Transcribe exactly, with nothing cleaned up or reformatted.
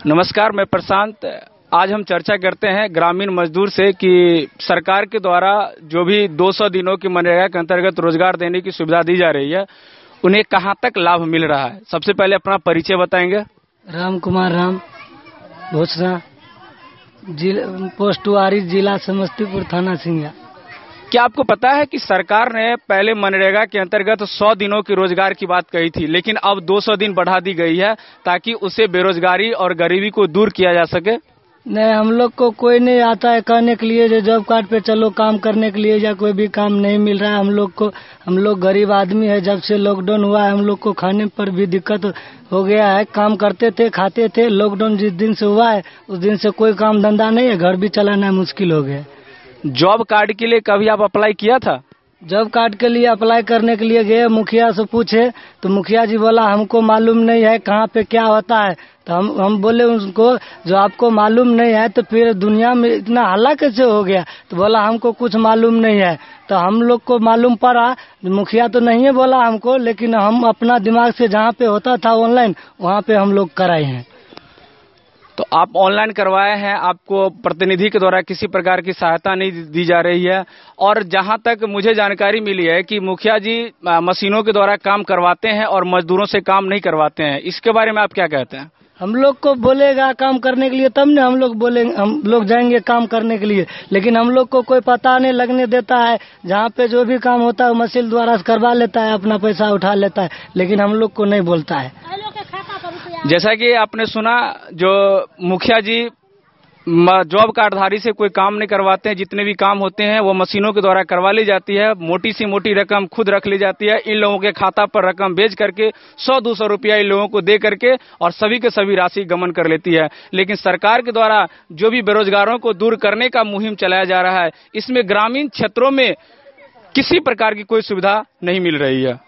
नमस्कार, मैं प्रशांत। आज हम चर्चा करते हैं ग्रामीण मजदूर से कि सरकार के द्वारा जो भी दो सौ दिनों की मनरेगा के अंतर्गत रोजगार देने की सुविधा दी जा रही है, उन्हें कहां तक लाभ मिल रहा है। सबसे पहले अपना परिचय बताएंगे। राम कुमार राम भोसरा, पोस्ट वारी, जिला समस्तीपुर, थाना सिंघिया। क्या आपको पता है कि सरकार ने पहले मनरेगा के अंतर्गत सौ दिनों की रोजगार की बात कही थी, लेकिन अब दो सौ दिन बढ़ा दी गई है ताकि उससे बेरोजगारी और गरीबी को दूर किया जा सके। नहीं, हम लोग को कोई नहीं आता है कहने के लिए जो जॉब कार्ड पे चलो काम करने के लिए, या कोई भी काम नहीं मिल रहा है हम लोग को। हम लोग गरीब आदमी है, जब से लॉकडाउन हुआ है हम लोग को खाने पर भी दिक्कत हो गया है। काम करते थे, खाते थे। लॉकडाउन जिस दिन से हुआ है उस दिन से कोई काम धंधा नहीं है, घर भी चलाना मुश्किल हो गया। जॉब कार्ड के लिए कभी आप अप्लाई किया था? जॉब कार्ड के लिए अप्लाई करने के लिए गए, मुखिया से पूछे तो मुखिया जी बोला हमको मालूम नहीं है कहाँ पे क्या होता है। तो हम हम बोले उनको जो आपको मालूम नहीं है तो फिर दुनिया में इतना हल्ला कैसे हो गया। तो बोला हमको कुछ मालूम नहीं है। तो हम लोग को मालूम पड़ा, मुखिया तो नहीं है बोला हमको, लेकिन हम अपना दिमाग से जहाँ पे होता था ऑनलाइन वहाँ पे हम लोग कराए हैं। तो आप ऑनलाइन करवाए हैं, आपको प्रतिनिधि के द्वारा किसी प्रकार की सहायता नहीं दी जा रही है। और जहां तक मुझे जानकारी मिली है कि मुखिया जी मशीनों के द्वारा काम करवाते हैं और मजदूरों से काम नहीं करवाते हैं, इसके बारे में आप क्या कहते हैं? हम लोग को बोलेगा काम करने के लिए तब ने हम लोग बोलेंगे, हम लोग जाएंगे काम करने के लिए। लेकिन हम लोग को कोई पता नहीं लगने देता है। जहाँ पे जो भी काम होता है मशीन द्वारा करवा लेता है, अपना पैसा उठा लेता है, लेकिन हम लोग को नहीं बोलता है। जैसा कि आपने सुना, जो मुखिया जी जॉब कार्डधारी से कोई काम नहीं करवाते हैं। जितने भी काम होते हैं वो मशीनों के द्वारा करवा ली जाती है। मोटी सी मोटी रकम खुद रख ली जाती है। इन लोगों के खाता पर रकम भेज करके सौ दो सौ रुपया इन लोगों को दे करके और सभी के सभी राशि गमन कर लेती है। लेकिन सरकार के द्वारा जो भी बेरोजगारों को दूर करने का मुहिम चलाया जा रहा है, इसमें ग्रामीण क्षेत्रों में किसी प्रकार की कोई सुविधा नहीं मिल रही है।